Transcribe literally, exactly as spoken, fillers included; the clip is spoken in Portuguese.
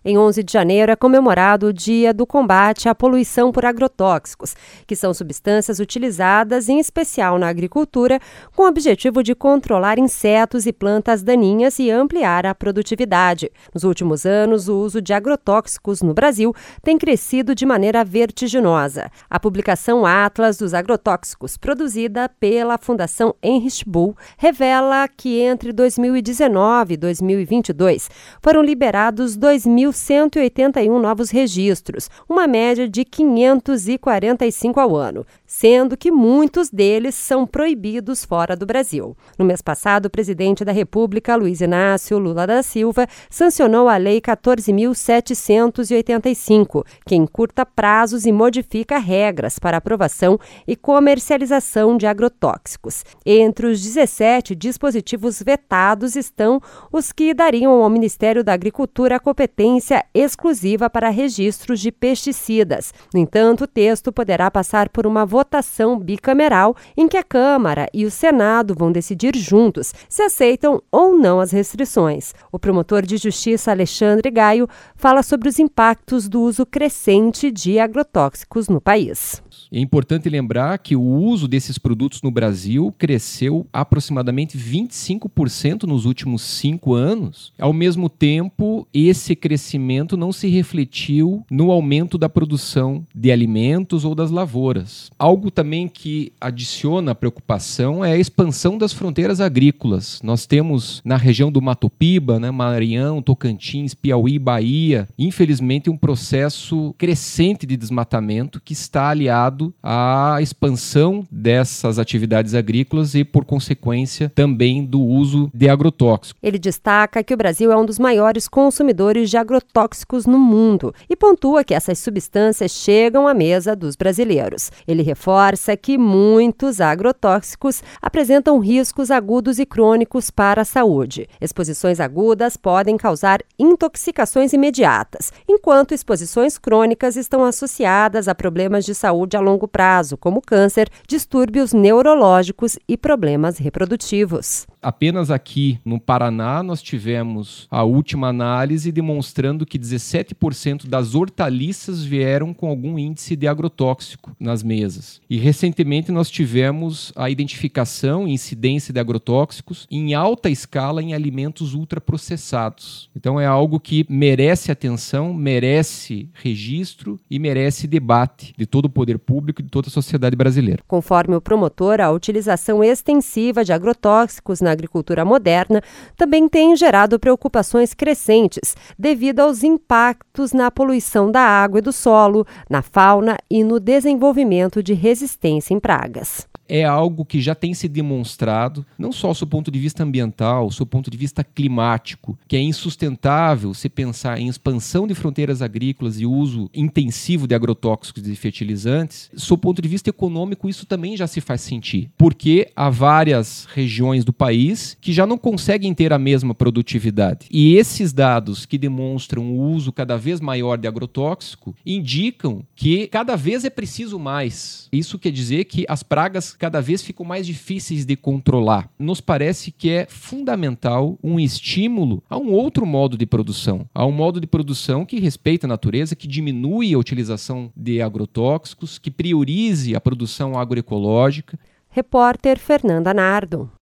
Em onze de janeiro é comemorado o Dia do Combate à Poluição por Agrotóxicos, que são substâncias utilizadas em especial na agricultura com o objetivo de controlar insetos e plantas daninhas e ampliar a produtividade. Nos últimos anos, o uso de agrotóxicos no Brasil tem crescido de maneira vertiginosa. A publicação Atlas dos Agrotóxicos, produzida pela Fundação Heinrich Böll, revela que entre dois mil e dezenove e dois mil e vinte e dois foram liberados dois mil cento e oitenta e um novos registros, uma média de quinhentos e quarenta e cinco ao ano, sendo que muitos deles são proibidos fora do Brasil. No mês passado, o presidente da República, Luiz Inácio Lula da Silva, sancionou a Lei quatorze mil setecentos e oitenta e cinco, que encurta prazos e modifica regras para aprovação e comercialização de agrotóxicos. Entre os dezessete dispositivos vetados estão os que dariam ao Ministério da Agricultura a competência exclusiva para registros de pesticidas. No entanto, o texto poderá passar por uma votação bicameral em que a Câmara e o Senado vão decidir juntos se aceitam ou não as restrições. O promotor de justiça Alexandre Gaio fala sobre os impactos do uso crescente de agrotóxicos no país. É importante lembrar que o uso desses produtos no Brasil cresceu aproximadamente vinte e cinco por cento nos últimos cinco anos. Ao mesmo tempo, esse crescimento não se refletiu no aumento da produção de alimentos ou das lavouras. Algo também que adiciona preocupação é a expansão das fronteiras agrícolas. Nós temos na região do Mato Piba, né, Maranhão, Tocantins, Piauí, Bahia, infelizmente um processo crescente de desmatamento que está aliado à expansão dessas atividades agrícolas e, por consequência, também do uso de agrotóxicos. Ele destaca que o Brasil é um dos maiores consumidores de agrotóxicos no mundo e pontua que essas substâncias chegam à mesa dos brasileiros. Ele reforça que muitos agrotóxicos apresentam riscos agudos e crônicos para a saúde. Exposições agudas podem causar intoxicações imediatas, enquanto exposições crônicas estão associadas a problemas de saúde a longo prazo, como câncer, distúrbios neurológicos e problemas reprodutivos. Apenas aqui no Paraná nós tivemos a última análise demonstrando que dezessete por cento das hortaliças vieram com algum índice de agrotóxico nas mesas. E recentemente nós tivemos a identificação e incidência de agrotóxicos em alta escala em alimentos ultraprocessados. Então é algo que merece atenção, merece registro e merece debate de todo o poder público e de toda a sociedade brasileira. Conforme o promotor, a utilização extensiva de agrotóxicos na agricultura moderna também tem gerado preocupações crescentes devido aos impactos na poluição da água e do solo, na fauna e no desenvolvimento de resistência em pragas. É algo que já tem se demonstrado, não só do seu ponto de vista ambiental, do seu ponto de vista climático, que é insustentável se pensar em expansão de fronteiras agrícolas e uso intensivo de agrotóxicos e de fertilizantes. Do seu ponto de vista econômico, isso também já se faz sentir, porque há várias regiões do país que já não conseguem ter a mesma produtividade. E esses dados que demonstram o uso cada vez maior de agrotóxico indicam que cada vez é preciso mais. Isso quer dizer que as pragas cada vez ficam mais difíceis de controlar. Nos parece que é fundamental um estímulo a um outro modo de produção, a um modo de produção que respeita a natureza, que diminui a utilização de agrotóxicos, que priorize a produção agroecológica. Repórter Fernanda Nardo.